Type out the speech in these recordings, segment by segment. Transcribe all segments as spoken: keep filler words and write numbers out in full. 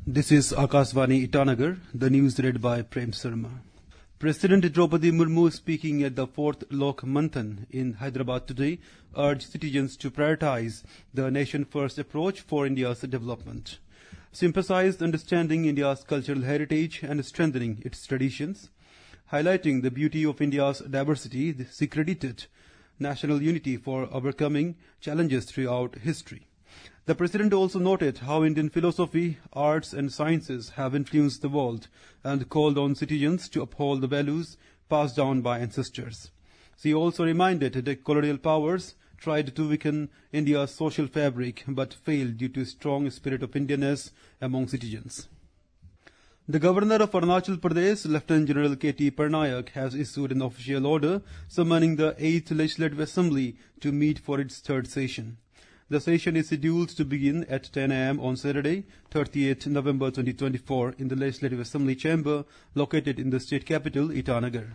This is Akashvani Itanagar, the news read by Prem Sharma. President Draupadi Murmu, speaking at the fourth Lok Manthan in Hyderabad today, urged citizens to prioritize the nation-first approach for India's development. She emphasized understanding India's cultural heritage and strengthening its traditions. Highlighting the beauty of India's diversity, she credited national unity for overcoming challenges throughout history. The President also noted how Indian philosophy, arts and sciences have influenced the world and called on citizens to uphold the values passed down by ancestors. She also reminded that colonial powers tried to weaken India's social fabric but failed due to a strong spirit of Indianness among citizens. The Governor of Arunachal Pradesh, Lieutenant General K T Parnayak, has issued an official order summoning the eighth Legislative Assembly to meet for its third session. The session is scheduled to begin at ten a m on Saturday, thirtieth November twenty twenty-four, in the Legislative Assembly chamber located in the state capital, Itanagar.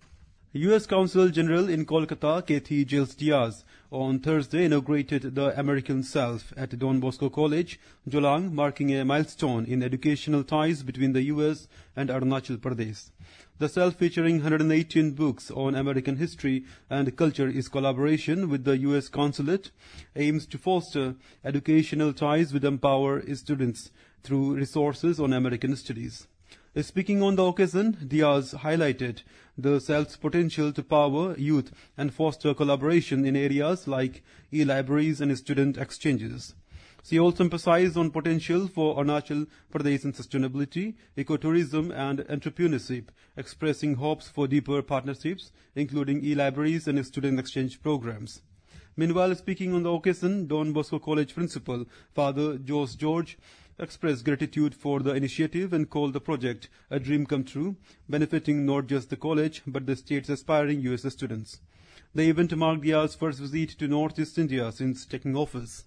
U S Consul General in Kolkata, Kathy Giles Diaz, on Thursday inaugurated the American Self at Don Bosco College, Jolang, marking a milestone in educational ties between the U S and Arunachal Pradesh. The Self, featuring one hundred eighteen books on American history and culture, is collaboration with the U S Consulate, aims to foster educational ties with empower students through resources on American studies. Speaking on the occasion, Diaz highlighted the Self's potential to power youth and foster collaboration in areas like e-libraries and student exchanges. She also emphasized on potential for Arunachal Pradesh in sustainability, ecotourism and entrepreneurship, expressing hopes for deeper partnerships, including e-libraries and student exchange programs. Meanwhile, speaking on the occasion, Don Bosco College Principal, Father Jose George, expressed gratitude for the initiative and called the project a dream come true, benefiting not just the college but the state's aspiring U S students. The event marked Diaz's first visit to Northeast India since taking office.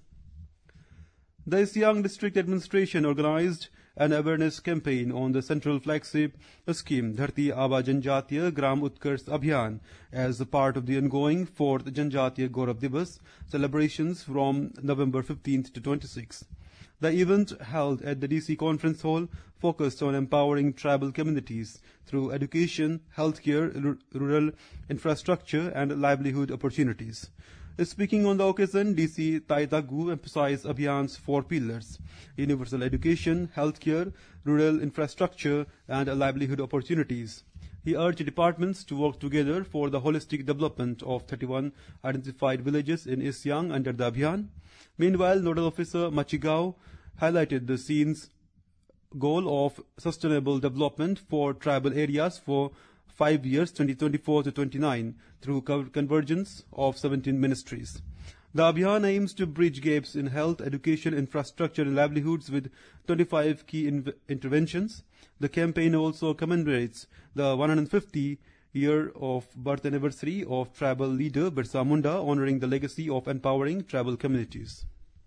The Siang District Administration organized an awareness campaign on the central flagship scheme Dharti Aba Janjatiya Gram Utkarsh Abhiyan as a part of the ongoing fourth Janjatiya Gaurav Divas celebrations from November fifteenth to twenty-sixth. The event, held at the D C Conference Hall, focused on empowering tribal communities through education, healthcare, rural infrastructure and livelihood opportunities. Speaking on the occasion, D C Taitagu emphasized Abhiyan's four pillars: universal education, healthcare, rural infrastructure and livelihood opportunities. He urged departments to work together for the holistic development of thirty-one identified villages in East Siang under the Abhiyan. Meanwhile, Nodal Officer Machigao highlighted the scene's goal of sustainable development for tribal areas for five years, twenty twenty-four to twenty-nine, through convergence of seventeen ministries. The Abhiyan aims to bridge gaps in health, education, infrastructure and livelihoods with twenty-five key in interventions. The campaign also commemorates the one hundred fiftieth year of birth anniversary of tribal leader Birsa Munda, honoring the legacy of empowering tribal communities.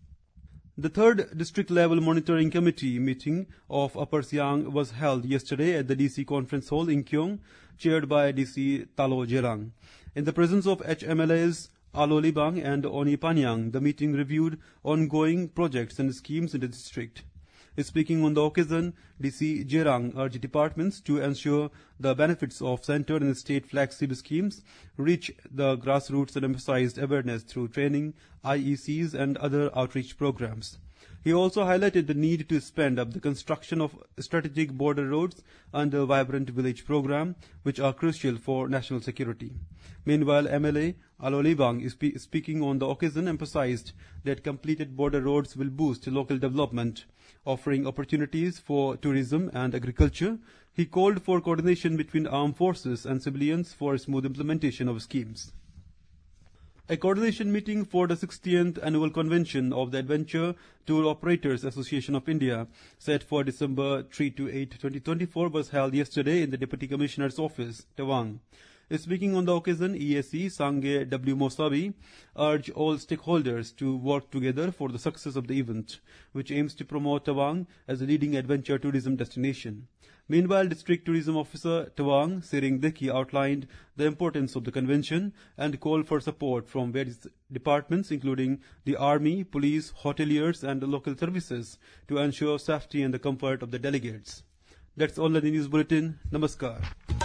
The third district-level monitoring committee meeting of Upper Siang was held yesterday at the D C Conference Hall in Kyong, chaired by D C Talo Jerang. In the presence of H M L As Alo Libang and Oni Panyang, the meeting reviewed ongoing projects and schemes in the district. Speaking on the occasion, D C Jerang urged departments to ensure the benefits of center and state flagship schemes reach the grassroots and emphasized awareness through training, I E Cs and other outreach programs. He also highlighted the need to spend up the construction of strategic border roads and the Vibrant Village program, which are crucial for national security. Meanwhile, M L A Alo Libang, spe speaking on the occasion, emphasized that completed border roads will boost local development, offering opportunities for tourism and agriculture. He called for coordination between armed forces and civilians for smooth implementation of schemes. A coordination meeting for the sixtieth Annual Convention of the Adventure Tour Operators Association of India, set for December third to eighth, twenty twenty-four, was held yesterday in the Deputy Commissioner's office, Tawang. Speaking on the occasion, E A C Sangye W. Mosabi urged all stakeholders to work together for the success of the event, which aims to promote Tawang as a leading adventure tourism destination. Meanwhile, District Tourism Officer Tawang, Sering Deki, outlined the importance of the convention and called for support from various departments, including the Army, police, hoteliers, and the local services, to ensure safety and the comfort of the delegates. That's all in the news bulletin. Namaskar.